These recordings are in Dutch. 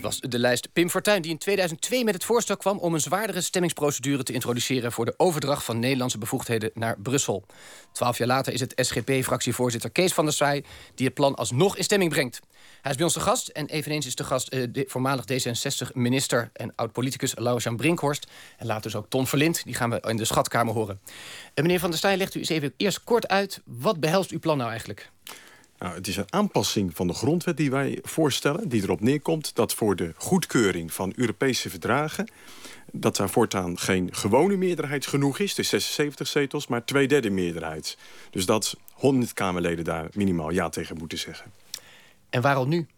was de lijst Pim Fortuyn, die in 2002 met het voorstel kwam om een zwaardere stemmingsprocedure te introduceren voor de overdracht van Nederlandse bevoegdheden naar Brussel. 12 jaar later is het SGP-fractievoorzitter Kees van der Staaij die het plan alsnog in stemming brengt. Hij is bij ons te gast en eveneens is te gast de voormalig D66-minister en oud-politicus Laurens-Jan Brinkhorst. En later dus ook Ton Verlind, die gaan we in de Schatkamer horen. Meneer van der Staaij, legt u eens even eerst kort uit, wat behelst uw plan nou eigenlijk? Nou, het is een aanpassing van de grondwet die wij voorstellen, die erop neerkomt dat voor de goedkeuring van Europese verdragen, dat daar voortaan geen gewone meerderheid genoeg is, dus 76 zetels, maar 2/3 meerderheid. Dus dat 100 Kamerleden daar minimaal ja tegen moeten zeggen. En waarom nu?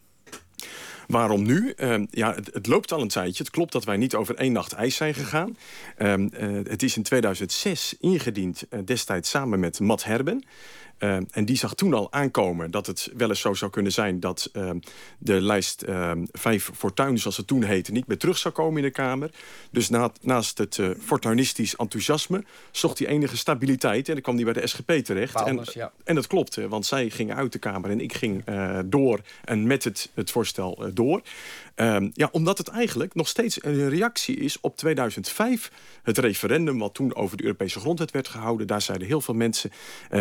Waarom nu? Het loopt al een tijdje. Het klopt dat wij niet over één nacht ijs zijn gegaan. Het is in 2006 ingediend, destijds samen met Matt Herben. En die zag toen al aankomen dat het wel eens zo zou kunnen zijn dat de lijst 5 Fortuyn, zoals het toen heette, niet meer terug zou komen in de Kamer. Dus naast het fortuinistisch enthousiasme zocht hij enige stabiliteit. En dan kwam hij bij de SGP terecht. En dat klopte, want zij gingen uit de Kamer en ik ging door en met het voorstel door. Omdat het eigenlijk nog steeds een reactie is op 2005. Het referendum wat toen over de Europese grondwet werd gehouden. Daar zeiden heel veel mensen,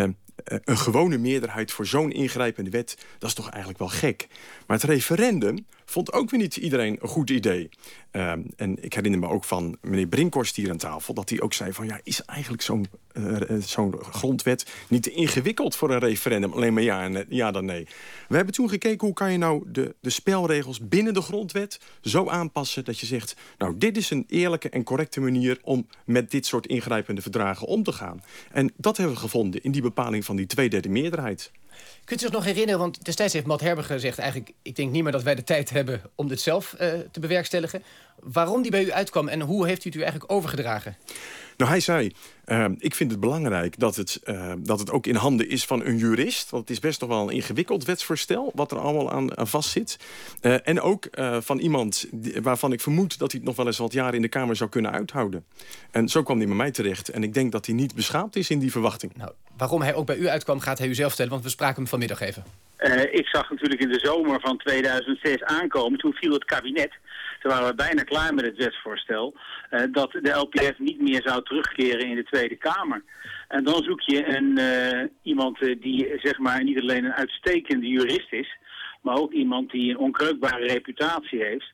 een gewone meerderheid voor zo'n ingrijpende wet, dat is toch eigenlijk wel gek. Maar het referendum vond ook weer niet iedereen een goed idee. En ik herinner me ook van meneer Brinkhorst hier aan tafel, dat hij ook zei van ja, is eigenlijk zo'n grondwet niet te ingewikkeld voor een referendum? Alleen maar ja dan nee. We hebben toen gekeken hoe kan je nou de spelregels binnen de grondwet zo aanpassen dat je zegt, nou, dit is een eerlijke en correcte manier om met dit soort ingrijpende verdragen om te gaan. En dat hebben we gevonden in die bepaling van die 2/3 meerderheid. Kunt u zich nog herinneren, want destijds heeft Matt Herben gezegd, eigenlijk, ik denk niet meer dat wij de tijd hebben om dit zelf te bewerkstelligen. Waarom die bij u uitkwam en hoe heeft u het u eigenlijk overgedragen? Nou, hij zei, ik vind het belangrijk dat het ook in handen is van een jurist. Want het is best nog wel een ingewikkeld wetsvoorstel wat er allemaal aan vastzit. En ook van iemand waarvan ik vermoed dat hij het nog wel eens wat jaren in de Kamer zou kunnen uithouden. En zo kwam hij bij mij terecht. En ik denk dat hij niet beschaamd is in die verwachting. Nou, waarom hij ook bij u uitkwam gaat hij u zelf vertellen, want we spraken hem vanmiddag even. Ik zag natuurlijk in de zomer van 2006 aankomen, toen viel het kabinet. Toen waren we bijna klaar met het wetsvoorstel, dat de LPF niet meer zou terugkeren in de Tweede Kamer. En dan zoek je iemand die zeg maar niet alleen een uitstekende jurist is, maar ook iemand die een onkreukbare reputatie heeft.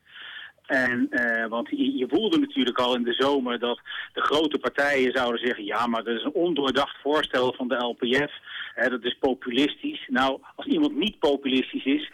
Want je voelde natuurlijk al in de zomer dat de grote partijen zouden zeggen, ja, maar dat is een ondoordacht voorstel van de LPF. Dat is populistisch. Nou, als iemand niet populistisch is,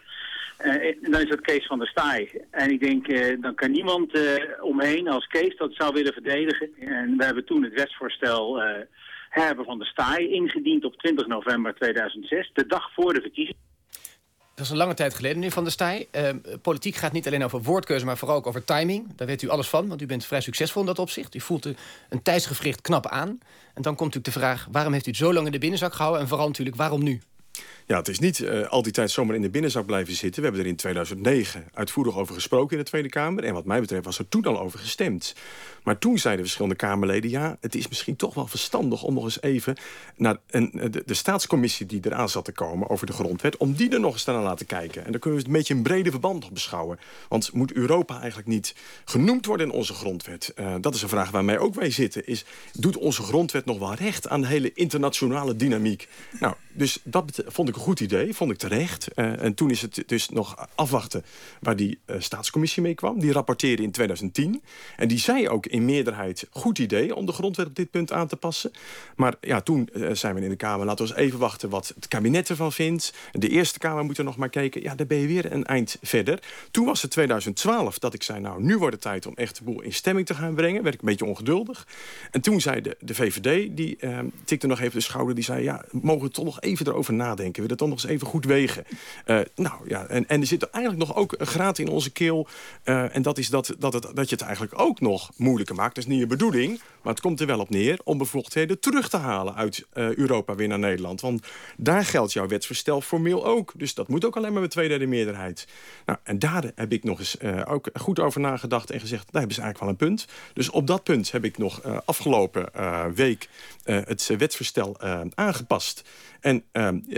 dan is dat Kees van der Staaij. En ik denk, dan kan niemand omheen als Kees dat zou willen verdedigen. En we hebben toen het wetsvoorstel Herben van der Staaij ingediend op 20 november 2006, de dag voor de verkiezingen. Dat is een lange tijd geleden, meneer Van der Staaij. Politiek gaat niet alleen over woordkeuze, maar vooral ook over timing. Daar weet u alles van, want u bent vrij succesvol in dat opzicht. U voelt een tijdsgevricht knap aan. En dan komt natuurlijk de vraag, waarom heeft u het zo lang in de binnenzak gehouden? En vooral natuurlijk, waarom nu? Ja, het is niet al die tijd zomaar in de binnenzak blijven zitten. We hebben er in 2009 uitvoerig over gesproken in de Tweede Kamer. En wat mij betreft was er toen al over gestemd. Maar toen zeiden verschillende Kamerleden, ja, het is misschien toch wel verstandig om nog eens even naar de staatscommissie die eraan zat te komen over de grondwet, om die er nog eens naar laten kijken. En dan kunnen we het een beetje in brede verband nog beschouwen. Want moet Europa eigenlijk niet genoemd worden in onze grondwet? Dat is een vraag waar mij ook bij zitten. Doet onze grondwet nog wel recht aan de hele internationale dynamiek? Nou, dus dat vond ik een goed idee, vond ik terecht. En toen is het dus nog afwachten waar die staatscommissie mee kwam. Die rapporteerde in 2010. En die zei ook in meerderheid, goed idee om de grondwet op dit punt aan te passen. Maar ja, toen zijn we in de Kamer, laten we eens even wachten wat het kabinet ervan vindt. De Eerste Kamer moet er nog maar kijken. Ja, dan ben je weer een eind verder. Toen was het 2012 dat ik zei, nou, nu wordt het tijd om echt de boel in stemming te gaan brengen. Werd ik een beetje ongeduldig. En toen zei de VVD, die tikte nog even de schouder, die zei, ja, mogen we toch nog even erover nadenken. We dat toch nog eens even goed wegen. En er zit eigenlijk nog ook een graad in onze keel. En dat is dat je het eigenlijk ook nog moeilijker maakt. Dat is niet je bedoeling, maar het komt er wel op neer om bevoegdheden terug te halen uit Europa weer naar Nederland. Want daar geldt jouw wetsvoorstel formeel ook. Dus dat moet ook alleen maar met 2/3 meerderheid. Nou, en daar heb ik nog eens ook goed over nagedacht en gezegd, daar hebben ze eigenlijk wel een punt. Dus op dat punt heb ik nog afgelopen week het wetsvoorstel aangepast. En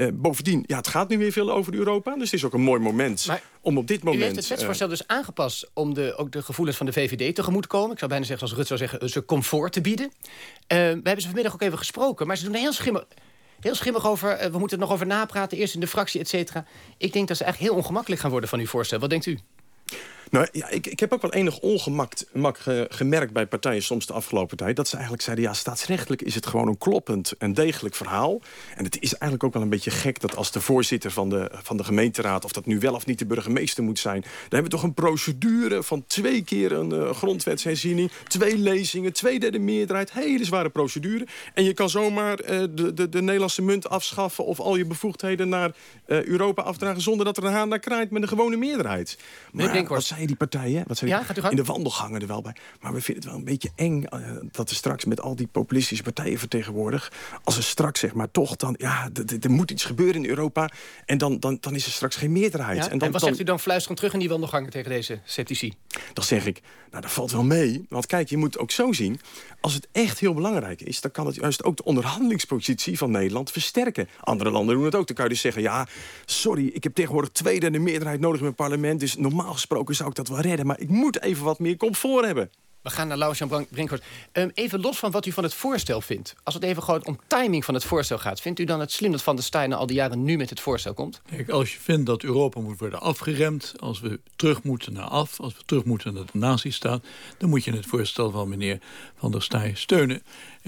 Bovendien, het gaat nu weer veel over Europa. Dus het is ook een mooi moment om op dit moment... U heeft het wetsvoorstel dus aangepast om ook de gevoelens van de VVD tegemoet te komen. Ik zou bijna zeggen, als Rutte zou zeggen, ze comfort te bieden. We hebben ze vanmiddag ook even gesproken, maar ze doen er heel schimmig over. We moeten er nog over napraten, eerst in de fractie, et cetera. Ik denk dat ze eigenlijk heel ongemakkelijk gaan worden van uw voorstel. Wat denkt u? Nou ja, ik heb ook wel enig ongemak gemerkt bij partijen soms de afgelopen tijd. Dat ze eigenlijk zeiden, staatsrechtelijk is het gewoon een kloppend en degelijk verhaal. En het is eigenlijk ook wel een beetje gek dat als de voorzitter van de gemeenteraad, of dat nu wel of niet de burgemeester moet zijn, dan hebben we toch een procedure van 2 keer een grondwetsherziening, 2 lezingen, 2/3 meerderheid, hele zware procedure. En je kan zomaar de Nederlandse munt afschaffen of al je bevoegdheden naar Europa afdragen zonder dat er een haan naar kraait met een gewone meerderheid. Maar wat zei die partijen? Wat zei in de wandelgangen er wel bij. Maar we vinden het wel een beetje eng dat er straks met al die populistische partijen vertegenwoordigd, als er straks zeg maar toch dan, er moet iets gebeuren in Europa en dan is er straks geen meerderheid. Ja? En wat zegt u dan fluisterend terug in die wandelgangen tegen deze sceptici? Dan zeg ik, dat valt wel mee. Want kijk, je moet ook zo zien, als het echt heel belangrijk is, dan kan het juist ook de onderhandelingspositie van Nederland versterken. Andere landen doen het ook. Dan kan je dus zeggen, sorry, ik heb tegenwoordig 2/3 meerderheid nodig in mijn parlement, dus normaal gesproken zou ik dat wel redden, maar ik moet even wat meer comfort hebben. We gaan naar Laurens-Jan Brinkhorst. Even los van wat u van het voorstel vindt. Als het even gewoon om timing van het voorstel gaat, vindt u dan het slim dat Van der Staaij al die jaren nu met het voorstel komt? Kijk, als je vindt dat Europa moet worden afgeremd, als we terug moeten naar als we terug moeten naar de nazistaat, dan moet je het voorstel van meneer Van der Staaij steunen.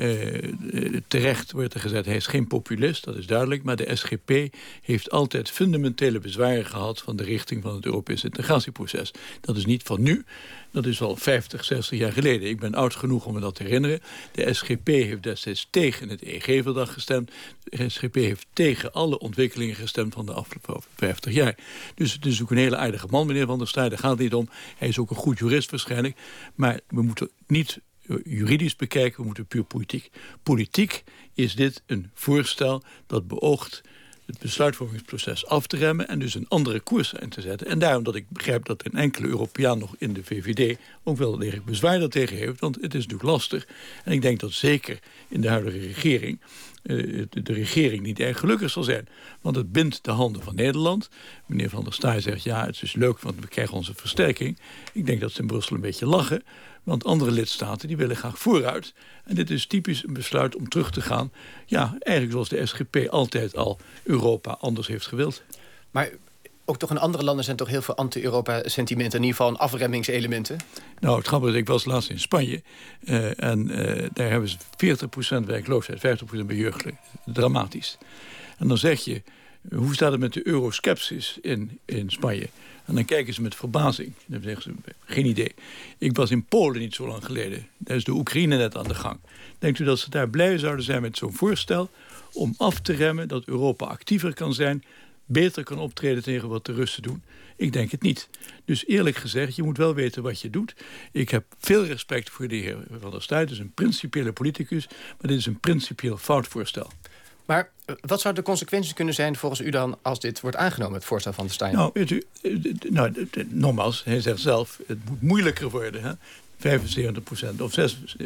Terecht wordt er gezegd, hij is geen populist, dat is duidelijk, maar de SGP heeft altijd fundamentele bezwaren gehad van de richting van het Europese integratieproces. Dat is niet van nu, dat is al 50, 60 jaar geleden. Ik ben oud genoeg om me dat te herinneren. De SGP heeft destijds tegen het EG-verdrag gestemd. De SGP heeft tegen alle ontwikkelingen gestemd van de afgelopen 50 jaar. Dus het is ook een hele aardige man, meneer Van der Staaij, daar gaat het niet om. Hij is ook een goed jurist waarschijnlijk, maar we moeten niet juridisch bekijken, we moeten puur politiek. Politiek is dit een voorstel dat beoogt het besluitvormingsproces af te remmen en dus een andere koers in te zetten. En daarom dat ik begrijp dat een enkele Europeaan nog in de VVD ook wel degelijk bezwaar daartegen heeft, want het is natuurlijk lastig. En ik denk dat zeker in de huidige regering de regering niet erg gelukkig zal zijn. Want het bindt de handen van Nederland. Meneer Van der Staaij zegt, het is leuk, want we krijgen onze versterking. Ik denk dat ze in Brussel een beetje lachen. Want andere lidstaten die willen graag vooruit. En dit is typisch een besluit om terug te gaan. Eigenlijk zoals de SGP altijd al Europa anders heeft gewild. Maar ook toch in andere landen zijn toch heel veel anti-Europa-sentimenten, in ieder geval afremmingselementen? Nou, het grappige is, ik was laatst in Spanje en daar hebben ze 40% werkloosheid, 50% bij jeugd. Dramatisch. En dan zeg je, hoe staat het met de euroskepsis in Spanje? En dan kijken ze met verbazing. Dan zeggen ze, geen idee. Ik was in Polen niet zo lang geleden. Daar is de Oekraïne net aan de gang. Denkt u dat ze daar blij zouden zijn met zo'n voorstel om af te remmen, dat Europa actiever kan zijn, beter kan optreden tegen wat de Russen doen? Ik denk het niet. Dus eerlijk gezegd, je moet wel weten wat je doet. Ik heb veel respect voor de heer Van der Staaij. Het is een principiële politicus, maar dit is een principieel fout voorstel. Maar wat zouden de consequenties kunnen zijn volgens u dan als dit wordt aangenomen, het voorstel van de Staaij? Nou, weet u, nogmaals, hij zegt zelf, het moet moeilijker worden. Hè? 75% of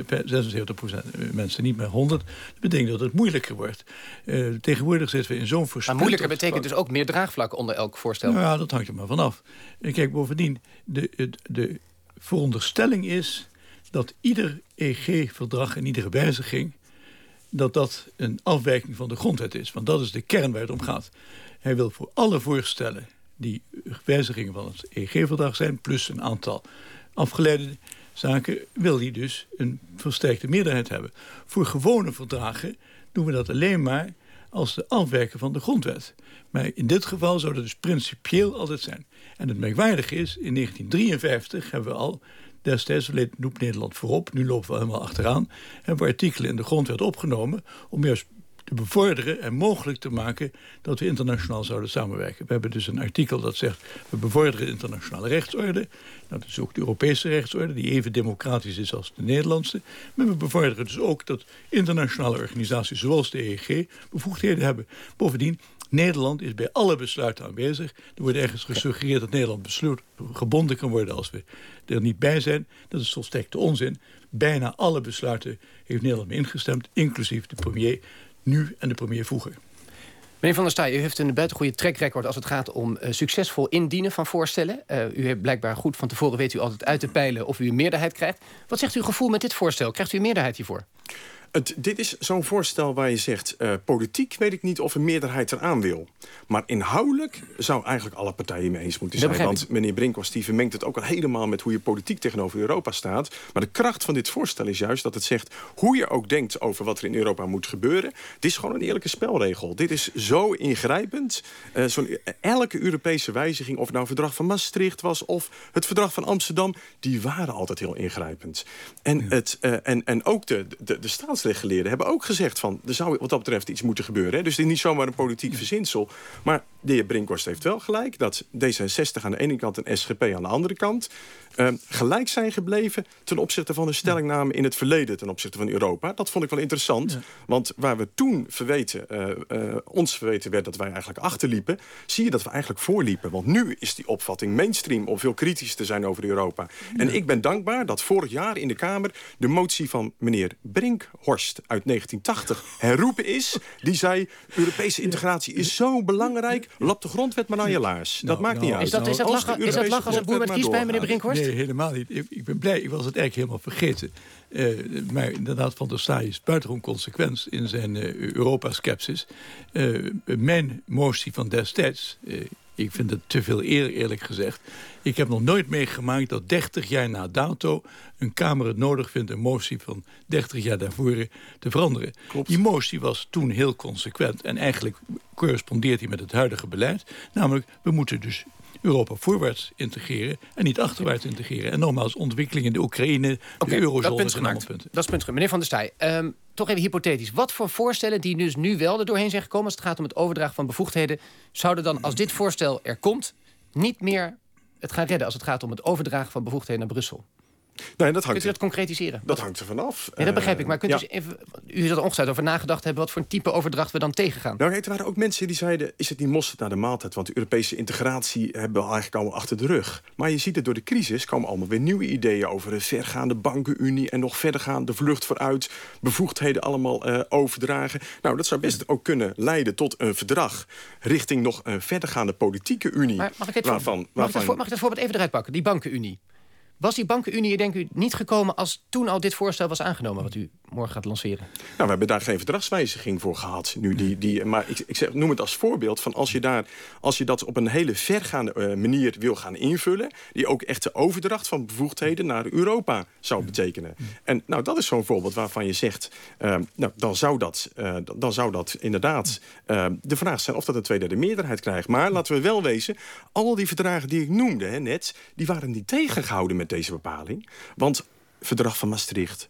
76% mensen, niet meer 100. Dat betekent dat het moeilijker wordt. Tegenwoordig zitten we in zo'n versplinterd. Maar moeilijker betekent dus ook meer draagvlak onder elk voorstel? Nou ja, dat hangt er maar vanaf. Kijk, bovendien, de veronderstelling is dat ieder EG-verdrag en iedere wijziging, dat een afwijking van de grondwet is. Want dat is de kern waar het om gaat. Hij wil voor alle voorstellen die wijzigingen van het EG-verdrag zijn, plus een aantal afgeleide zaken, wil hij dus een versterkte meerderheid hebben. Voor gewone verdragen doen we dat alleen maar als de afwijken van de grondwet. Maar in dit geval zou dat dus principieel altijd zijn. En het merkwaardige is, in 1953 hebben we al destijds loopt Nederland voorop, nu lopen we helemaal achteraan, hebben we artikelen in de grondwet opgenomen om juist te bevorderen en mogelijk te maken dat we internationaal zouden samenwerken. We hebben dus een artikel dat zegt, we bevorderen de internationale rechtsorde. Dat is ook de Europese rechtsorde, die even democratisch is als de Nederlandse. Maar we bevorderen dus ook dat internationale organisaties zoals de EEG bevoegdheden hebben. Bovendien, Nederland is bij alle besluiten aanwezig. Er wordt ergens gesuggereerd dat Nederland gebonden kan worden als we er niet bij zijn. Dat is volstrekte onzin. Bijna alle besluiten heeft Nederland mee ingestemd, inclusief de premier nu en de premier vroeger. Meneer Van der Staaij, u heeft een buitengoede track record als het gaat om succesvol indienen van voorstellen. U heeft blijkbaar goed van tevoren, weet u altijd uit te peilen of u een meerderheid krijgt. Wat zegt uw gevoel met dit voorstel? Krijgt u een meerderheid hiervoor? Dit is zo'n voorstel waar je zegt, politiek weet ik niet of een meerderheid eraan wil. Maar inhoudelijk zou eigenlijk alle partijen mee eens moeten zijn. Want meneer Brinkhorst die vermengt het ook al helemaal met hoe je politiek tegenover Europa staat. Maar de kracht van dit voorstel is juist dat het zegt hoe je ook denkt over wat er in Europa moet gebeuren. Het is gewoon een eerlijke spelregel. Dit is zo ingrijpend. Elke Europese wijziging, of het nou het verdrag van Maastricht was of het verdrag van Amsterdam, die waren altijd heel ingrijpend. En ook de staatsrechtgeleerden hebben ook gezegd van, er zou wat dat betreft iets moeten gebeuren. Hè? Dus het is niet zomaar een politiek verzinsel. Maar de heer Brinkhorst heeft wel gelijk dat D66 aan de ene kant en SGP aan de andere kant gelijk zijn gebleven ten opzichte van de stellingname in het verleden ten opzichte van Europa. Dat vond ik wel interessant. Ja. Want waar we toen ons verweten werd dat wij eigenlijk achterliepen, zie je dat we eigenlijk voorliepen. Want nu is die opvatting mainstream om veel kritisch te zijn over Europa. Ja. En ik ben dankbaar dat vorig jaar in de Kamer de motie van meneer Brinkhorst uit 1980 herroepen is. Die zei, Europese integratie is zo belangrijk, lap de grondwet maar naar je laars. Dat maakt niet uit. Is dat lachen als een boer met kiespijn, meneer Brinkhorst? Nee, helemaal niet. Ik ben blij. Ik was het eigenlijk helemaal vergeten. Maar inderdaad, Van der Staaij is buitengewoon consequent in zijn Europa-skepsis. Mijn motie van destijds, ik vind het te veel eer, eerlijk gezegd. Ik heb nog nooit meegemaakt dat 30 jaar na dato een Kamer het nodig vindt een motie van 30 jaar daarvoor te veranderen. Klopt. Die motie was toen heel consequent en eigenlijk correspondeert die met het huidige beleid. Namelijk, we moeten dus Europa voorwaarts integreren en niet achterwaarts integreren. En nogmaals, ontwikkeling in de Oekraïne, de eurozone zijn allemaal punten. Dat is punt. Meneer Van der Staaij, toch even hypothetisch. Wat voor voorstellen die dus nu wel er doorheen zijn gekomen als het gaat om het overdragen van bevoegdheden, zouden dan, als dit voorstel er komt, niet meer het gaan redden als het gaat om het overdragen van bevoegdheden naar Brussel? Nee, dat kunt u dat concretiseren? Dat hangt er vanaf. Ja, dat begrijp ik. Maar kunt u even, u zult er ongetwijfeld over nagedacht hebben wat voor een type overdracht we dan tegengaan? Nou, er waren ook mensen die zeiden, is het niet mosterd naar de maaltijd? Want de Europese integratie hebben we eigenlijk allemaal achter de rug. Maar je ziet het door de crisis komen allemaal weer nieuwe ideeën over een vergaande bankenunie en nog verdergaande vlucht vooruit, bevoegdheden allemaal overdragen. Nou, dat zou best ook kunnen leiden tot een verdrag richting nog een verdergaande politieke unie. Maar mag ik dat voorbeeld even eruit pakken? Die bankenunie. Was die bankenunie, denk u, niet gekomen als toen al dit voorstel was aangenomen, wat u morgen gaat lanceren? Nou, we hebben daar geen verdragswijziging voor gehad. Maar ik noem het als voorbeeld van als je dat op een hele vergaande manier wil gaan invullen, die ook echt de overdracht van bevoegdheden naar Europa zou betekenen. En nou, dat is zo'n voorbeeld waarvan je zegt, dan zou dat inderdaad de vraag zijn of dat een tweederde meerderheid krijgt. Maar laten we wel wezen, al die verdragen die ik noemde net, die waren niet tegengehouden met deze bepaling. Want verdrag van Maastricht,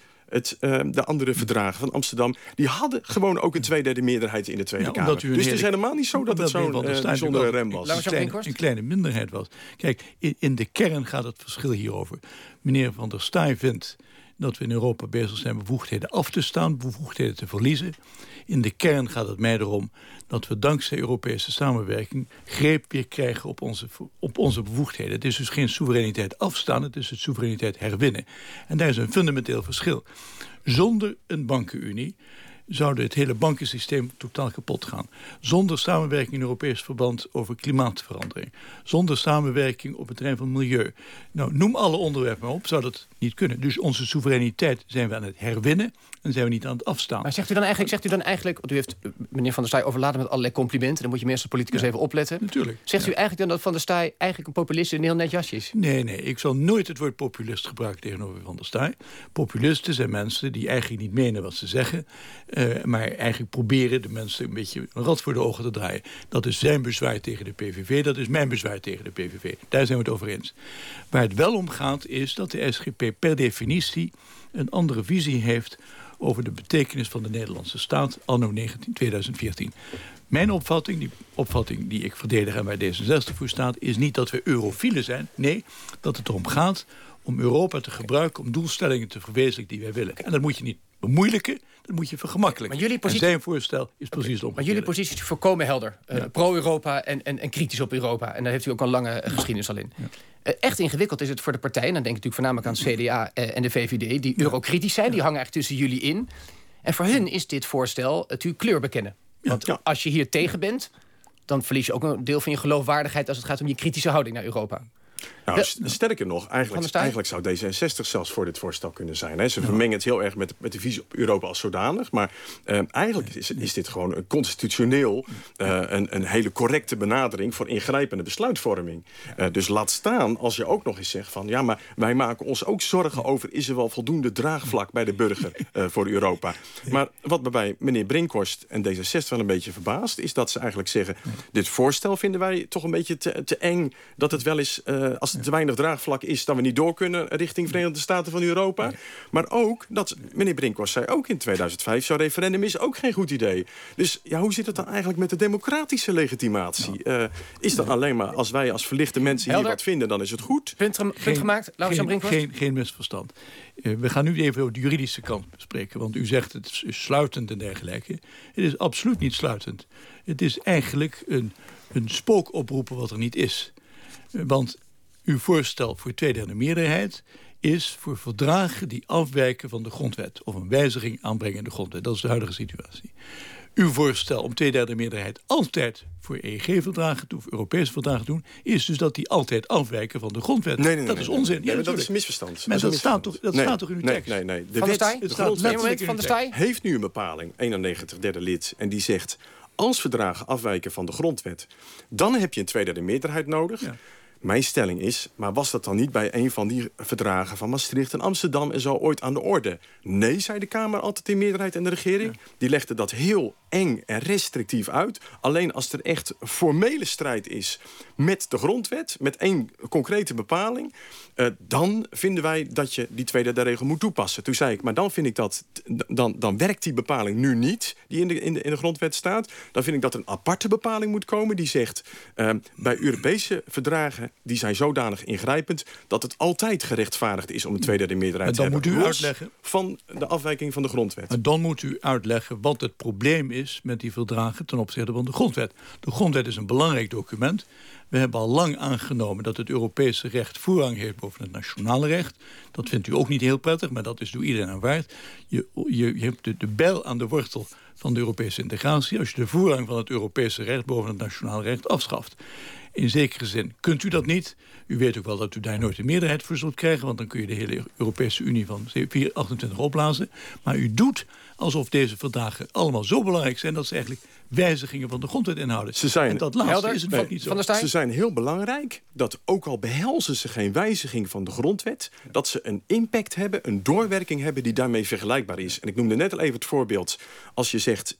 de andere verdragen van Amsterdam, die hadden gewoon ook een tweederde meerderheid in de Tweede Kamer. Dus het is helemaal niet zo dat het zo'n bijzondere rem was. Een kleine minderheid was. Kijk, in de kern gaat het verschil hierover. Meneer Van der Staaij vindt dat we in Europa bezig zijn bevoegdheden af te staan, bevoegdheden te verliezen. In de kern gaat het mij erom dat we dankzij Europese samenwerking greep weer krijgen op onze bevoegdheden. Het is dus geen soevereiniteit afstaan, het is het soevereiniteit herwinnen. En daar is een fundamenteel verschil. Zonder een bankenunie zou het hele bankensysteem totaal kapot gaan. Zonder samenwerking in Europees verband over klimaatverandering. Zonder samenwerking op het terrein van milieu. Nou, noem alle onderwerpen maar op, zou dat niet kunnen. Dus onze soevereiniteit zijn we aan het herwinnen en zijn we niet aan het afstaan. Maar zegt u dan eigenlijk, want u heeft meneer Van der Staaij overladen met allerlei complimenten, dan moet je meer als politicus even opletten. Natuurlijk. Zegt u eigenlijk dan dat Van der Staaij eigenlijk een populist in een heel net jasje is? Nee, ik zal nooit het woord populist gebruiken tegenover Van der Staaij. Populisten zijn mensen die eigenlijk niet menen wat ze zeggen, maar eigenlijk proberen de mensen een beetje een rad voor de ogen te draaien. Dat is zijn bezwaar tegen de PVV, dat is mijn bezwaar tegen de PVV. Daar zijn we het over eens. Waar het wel om gaat is dat de SGP per definitie een andere visie heeft over de betekenis van de Nederlandse staat anno 2014. Mijn opvatting, die opvatting die ik verdedig en waar D66 voor staat, is niet dat we eurofielen zijn. Nee, dat het erom gaat om Europa te gebruiken om doelstellingen te verwezenlijken die wij willen. En dat moet je niet bemoeilijken, dat moet je vergemakkelijken. En zijn voorstel is precies het omgekeerde. Maar jullie positie is volkomen helder. Pro-Europa en kritisch op Europa. En daar heeft u ook een lange geschiedenis al in. Ja. Echt ingewikkeld is het voor de partijen, dan denk ik natuurlijk voornamelijk aan het CDA en de VVD, die eurokritisch zijn, die hangen eigenlijk tussen jullie in. En voor hun is dit voorstel het kleur bekennen. Want als je hier tegen bent, dan verlies je ook een deel van je geloofwaardigheid als het gaat om je kritische houding naar Europa. Nou, sterker nog, eigenlijk zou D66 zelfs voor dit voorstel kunnen zijn. Hè. Ze vermengen het heel erg met de visie op Europa als zodanig. Maar eigenlijk is dit gewoon een constitutioneel... een hele correcte benadering voor ingrijpende besluitvorming. Dus laat staan als je ook nog eens zegt van... ja, maar wij maken ons ook zorgen over... is er wel voldoende draagvlak bij de burger voor Europa. Maar wat me bij meneer Brinkhorst en D66 wel een beetje verbaast... is dat ze eigenlijk zeggen... dit voorstel vinden wij toch een beetje te eng... dat het wel eens... als het te weinig draagvlak is... dat we niet door kunnen richting Verenigde Staten van Europa. Maar ook, dat meneer Brinkhorst zei ook in 2005... zo'n referendum is ook geen goed idee. Dus ja, hoe zit het dan eigenlijk met de democratische legitimatie? Is dat alleen maar als wij als verlichte mensen hier wat vinden... dan is het goed? Punt gemaakt, Laurens-Jan Brinkhorst? Geen misverstand. We gaan nu even over de juridische kant bespreken. Want u zegt het is sluitend en dergelijke. Het is absoluut niet sluitend. Het is eigenlijk een spook oproepen wat er niet is. Want uw voorstel voor 2/3 meerderheid is voor verdragen die afwijken van de grondwet. Of een wijziging aanbrengen in de grondwet. Dat is de huidige situatie. Uw voorstel om 2/3 meerderheid altijd voor EEG-verdragen of Europese verdragen doen... is dus dat die altijd afwijken van de grondwet. Nee, dat is onzin. Nee, dat is een misverstand. Maar dat staat toch in uw tekst? Nee. De grondwet van de Staaij heeft nu een bepaling, 91 derde lid... en die zegt, als verdragen afwijken van de grondwet... dan heb je een 2/3 meerderheid nodig... Ja. Mijn stelling is, maar was dat dan niet bij een van die verdragen van Maastricht en Amsterdam en zo ooit aan de orde? Nee, zei de Kamer altijd in meerderheid en de regering. Ja. Die legde dat heel eng en restrictief uit. Alleen als er echt formele strijd is met de grondwet, met één concrete bepaling, dan vinden wij dat je die 2/3-regel moet toepassen. Toen zei ik, maar dan vind ik dat, dan werkt die bepaling nu niet, die in de grondwet staat. Dan vind ik dat een aparte bepaling moet komen die zegt, bij Europese verdragen, die zijn zodanig ingrijpend dat het altijd gerechtvaardigd is om een 2/3 meerderheid te hebben. Dan moet u uitleggen van de afwijking van de grondwet. En dan moet u uitleggen wat het probleem is met die verdragen ten opzichte van de grondwet. De grondwet is een belangrijk document. We hebben al lang aangenomen dat het Europese recht voorrang heeft boven het nationale recht. Dat vindt u ook niet heel prettig, maar dat is door iedereen aanvaard. Je hebt de bijl aan de wortel van de Europese integratie als je de voorrang van het Europese recht boven het nationale recht afschaft. In zekere zin kunt u dat niet. U weet ook wel dat u daar nooit een meerderheid voor zult krijgen, want dan kun je de hele Europese Unie van 28 opblazen. Maar u doet alsof deze verdragen allemaal zo belangrijk zijn dat ze eigenlijk wijzigingen van de grondwet inhouden. En dat laatste is het ook niet zo. Ze zijn heel belangrijk, dat ook al behelzen ze geen wijziging van de grondwet, dat ze een impact hebben, een doorwerking hebben die daarmee vergelijkbaar is. En ik noemde net al even het voorbeeld, als je zegt,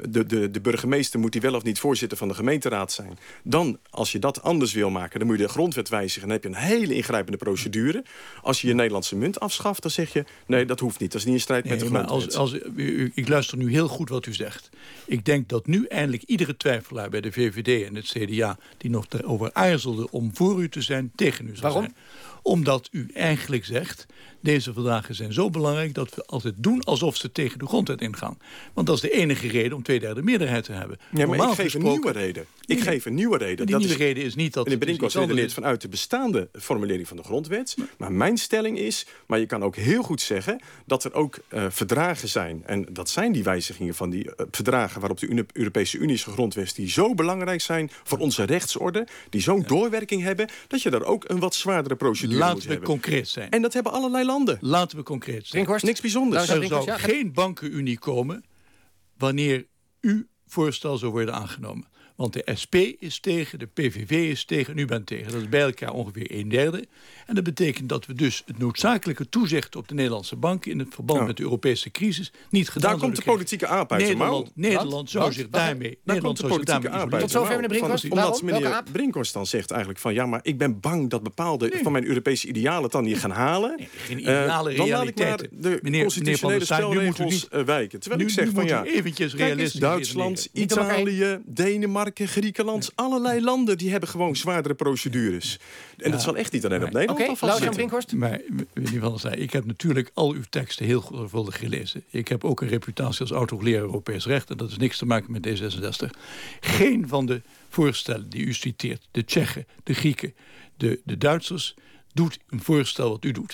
de burgemeester moet die wel of niet voorzitter van de gemeenteraad zijn. Dan, als je dat anders wil maken, dan moet je de grondwet wijzigen. Dan heb je een hele ingrijpende procedure. Als je je Nederlandse munt afschaft, dan zeg je, nee, dat hoeft niet. Dat is niet in strijd met de grondwet. Ik luister nu heel goed wat u zegt. Ik denk dat nu eindelijk iedere twijfelaar bij de VVD en het CDA... die nog erover aarzelde om voor u te zijn, tegen u zal zijn. Omdat u eigenlijk zegt, deze verdragen zijn zo belangrijk dat we altijd doen alsof ze tegen de grondwet ingaan. Want dat is de enige reden om 2/3 meerderheid te hebben. Ja, maar ik geef een nieuwe reden. Ik geef een nieuwe reden. Die nieuwe reden is niet dat... Meneer Brinkhorst redeneert vanuit de bestaande formulering van de grondwet. Maar mijn stelling is, maar je kan ook heel goed zeggen dat er ook verdragen zijn. En dat zijn die wijzigingen van die verdragen waarop de Europese Unie is gegrondvest, die zo belangrijk zijn voor onze rechtsorde, die zo'n doorwerking hebben, dat je daar ook een wat zwaardere procedure moet hebben. Laten we concreet zijn. En dat hebben allerlei landen. Laten we concreet zijn. Brinkhorst, niks bijzonders. Er zou geen bankenunie komen wanneer uw voorstel zou worden aangenomen. Want de SP is tegen, de PVV is tegen en u bent tegen. Dat is bij elkaar ongeveer 1/3. En dat betekent dat we dus het noodzakelijke toezicht op de Nederlandse banken in het verband met de Europese crisis niet gedaan Daar komt de politieke aap uit zijn mouw. Nederland zou zich daarmee isoleren. Tot zover meneer Brinkhorst. Omdat meneer Brinkhorst dan zegt eigenlijk van ja, maar ik ben bang dat bepaalde van mijn Europese idealen het dan niet gaan halen. Nee, geen ideale dan laat ik maar de constitutionele spelregels wijken. Terwijl ik zeg van ja, eventjes realistisch Duitsland, Italië, Denemarken, Griekenland, allerlei landen die hebben gewoon zwaardere procedures. En dat zal echt niet alleen op Nederland Laurens-Jan Brinkhorst. Maar meneer Van der Staaij, ik heb natuurlijk al uw teksten heel zorgvuldig gelezen. Ik heb ook een reputatie als autogeleer Europees recht en dat is niks te maken met D66. Geen van de voorstellen die u citeert, de Tsjechen, de Grieken, de Duitsers, doet een voorstel wat u doet.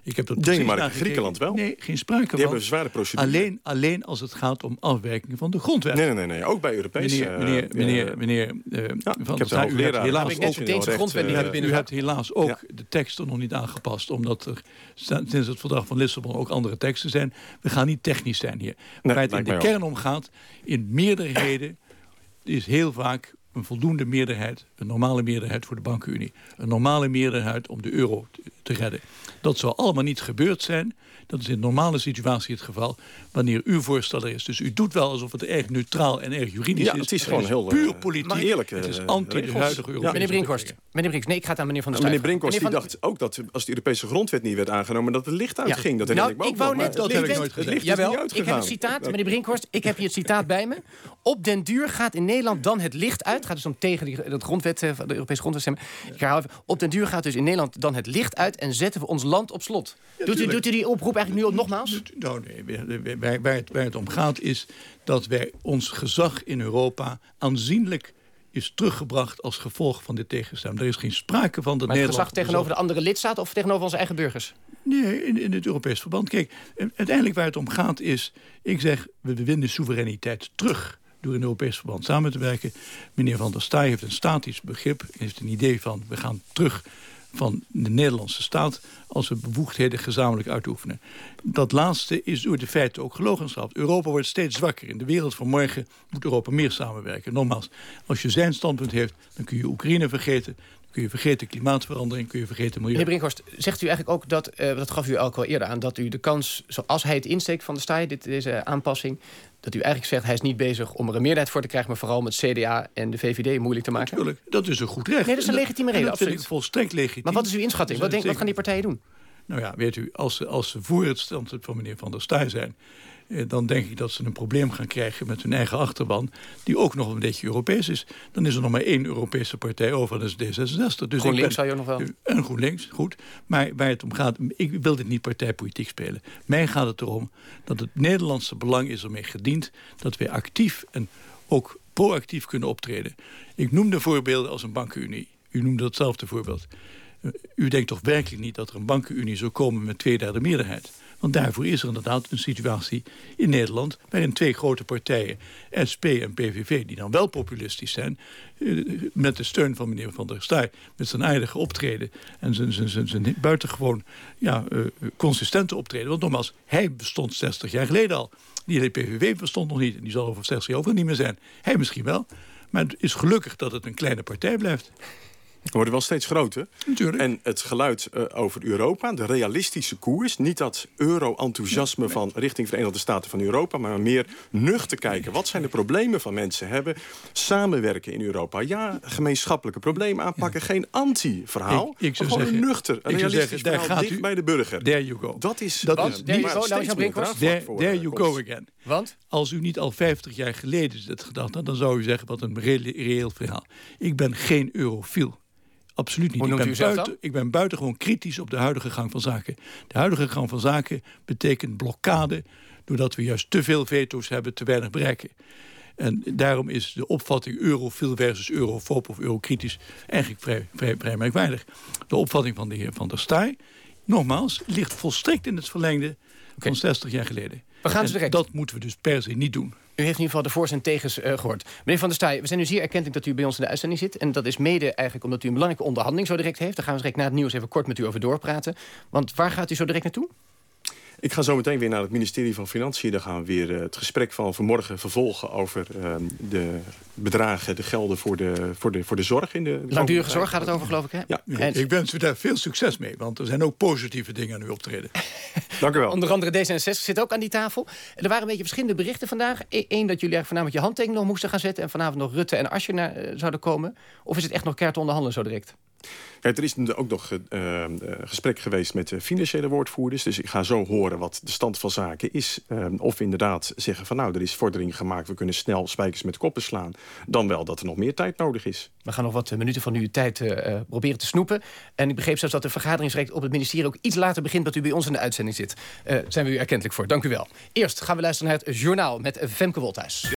Ik heb er Denemarken, Griekenland wel? Nee, geen sprake van. Die hebben een zware procedure. Alleen als het gaat om afwijking van de grondwet. Nee. Ook bij Europees. Meneer Van der Staaij, u hebt helaas ook de teksten nog niet aangepast, omdat er sinds het verdrag van Lissabon ook andere teksten zijn. We gaan niet technisch zijn hier. Waar het in de kern om gaat, in meerderheden is heel vaak een voldoende meerderheid, een normale meerderheid voor de bankenunie. Een normale meerderheid om de euro te redden. Dat zou allemaal niet gebeurd zijn. Dat is in een normale situatie het geval wanneer uw voorstel er is. Dus u doet wel alsof het erg neutraal en erg juridisch is. Het is gewoon heel puur politiek. Maar eerlijk, het is anti de huidige Europese Meneer Brinkhorst, nee, ik ga het aan meneer Van der Staaij. Meneer Brinkhorst die dacht ook dat als de Europese grondwet niet werd aangenomen, dat het licht uitging. Dat herinner ik me ook wou net, dat heb ik nooit gezegd. Jawel, ik heb een citaat, meneer Brinkhorst, ik heb hier het citaat bij me. Op den duur gaat in Nederland dan het licht uit. Het gaat dus om tegen de grondwet, de Europese grondwet stemmen. Ik herhaal even. Op den duur gaat dus in Nederland dan het licht uit en zetten we ons land op slot. Doet u die oproep eigenlijk nu nogmaals? Nou nee, waar het om gaat is dat wij ons gezag in Europa aanzienlijk is teruggebracht als gevolg van dit tegenstem. Er is geen sprake van dat maar het Nederland gezag tegenover de andere lidstaten of tegenover onze eigen burgers? Nee, in het Europees verband. Kijk, uiteindelijk waar het om gaat is, ik zeg, we winnen soevereiniteit terug door in het Europees verband samen te werken. Meneer Van der Staaij heeft een statisch begrip, heeft een idee van, we gaan terug van de Nederlandse staat als we bevoegdheden gezamenlijk uitoefenen. Dat laatste is door de feiten ook gelogenstraft. Europa wordt steeds zwakker. In de wereld van morgen moet Europa meer samenwerken. Nogmaals, als je zijn standpunt heeft, dan kun je Oekraïne vergeten, dan kun je vergeten klimaatverandering, kun je vergeten milieu. Meneer Brinkhorst, zegt u eigenlijk ook dat gaf u ook al eerder aan, dat u de kans, zoals hij het insteekt Van der Staaij, deze aanpassing, dat u eigenlijk zegt, hij is niet bezig om er een meerderheid voor te krijgen, maar vooral met CDA en de VVD moeilijk te maken? Natuurlijk, dat is een goed recht. Nee, dat is een legitieme reden, dat vind absoluut. ik volstrekt legitiem. Maar wat is uw inschatting? Wat gaan die partijen doen? Nou ja, weet u, als ze voor het standpunt van meneer Van der Staaij zijn, dan denk ik dat ze een probleem gaan krijgen met hun eigen achterban, die ook nog een beetje Europees is. Dan is er nog maar één Europese partij over, dat is D66. Dus GroenLinks zou je nog wel. En GroenLinks, goed. Maar waar het om gaat, ik wil dit niet partijpolitiek spelen. Mij gaat het erom dat het Nederlandse belang is ermee gediend dat wij actief en ook proactief kunnen optreden. Ik noemde voorbeelden als een bankenunie. U noemde hetzelfde voorbeeld. U denkt toch werkelijk niet dat er een bankenunie zou komen met 2/3 meerderheid? Want daarvoor is er inderdaad een situatie in Nederland waarin 2 grote partijen, SP en PVV, die dan wel populistisch zijn, met de steun van meneer Van der Staaij, met zijn aardige optreden en zijn buitengewoon consistente optreden. Want nogmaals, hij bestond 60 jaar geleden al. Die hele PVV bestond nog niet en die zal over 60 jaar ook niet meer zijn. Hij misschien wel, maar het is gelukkig dat het een kleine partij blijft. We worden wel steeds groter. Natuurlijk. En het geluid over Europa, de realistische koers, niet dat euro-enthousiasme van richting Verenigde Staten van Europa, maar meer nuchter kijken. Wat zijn de problemen van mensen hebben? Samenwerken in Europa. Ja, gemeenschappelijke problemen aanpakken. Ja. Geen anti-verhaal. Ik zou gewoon zeggen, een nuchter, een realistisch verhaal dicht bij de burger. There you go. Dat is there you go again. Want? Als u niet al 50 jaar geleden dit gedacht had, dan zou u zeggen, wat een reëel verhaal. Ik ben geen eurofiel. Absoluut niet. Ik ben buitengewoon kritisch op de huidige gang van zaken. De huidige gang van zaken betekent blokkade, doordat we juist te veel veto's hebben, te weinig bereiken. En daarom is de opvatting eurofiel versus eurofoob of eurokritisch eigenlijk vrij merkwaardig. De opvatting van de heer Van der Staaij, nogmaals, ligt volstrekt in het verlengde van 60 jaar geleden. We gaan direct. Dat moeten we dus per se niet doen. U heeft in ieder geval de voor's en tegens gehoord. Meneer Van der Staaij, we zijn nu zeer erkentelijk dat u bij ons in de uitzending zit. En dat is mede eigenlijk omdat u een belangrijke onderhandeling zo direct heeft. Daar gaan we direct na het nieuws even kort met u over doorpraten. Want waar gaat u zo direct naartoe? Ik ga zo meteen weer naar het ministerie van Financiën. Daar gaan we weer het gesprek van vanmorgen vervolgen over de bedragen, de gelden voor de zorg. In de langdurige zorg gaat het over, geloof ik, hè? Ja. Ik wens u daar veel succes mee, want er zijn ook positieve dingen aan uw optreden. Dank u wel. Onder andere D66 zit ook aan die tafel. Er waren een beetje verschillende berichten vandaag. Eén, dat jullie eigenlijk voornamelijk je handtekening nog moesten gaan zetten en vanavond nog Rutte en Asscher zouden komen. Of is het echt nog keihard te onderhandelen zo direct? Kijk, er is ook nog gesprek geweest met de financiële woordvoerders. Dus ik ga zo horen wat de stand van zaken is. Of we inderdaad zeggen van nou, er is vordering gemaakt. We kunnen snel spijkers met koppen slaan. Dan wel dat er nog meer tijd nodig is. We gaan nog wat minuten van uw tijd proberen te snoepen. En ik begreep zelfs dat de vergadering op het ministerie ook iets later begint dat u bij ons in de uitzending zit. Daar zijn we u erkentelijk voor. Dank u wel. Eerst gaan we luisteren naar het journaal met Femke Wolthuis.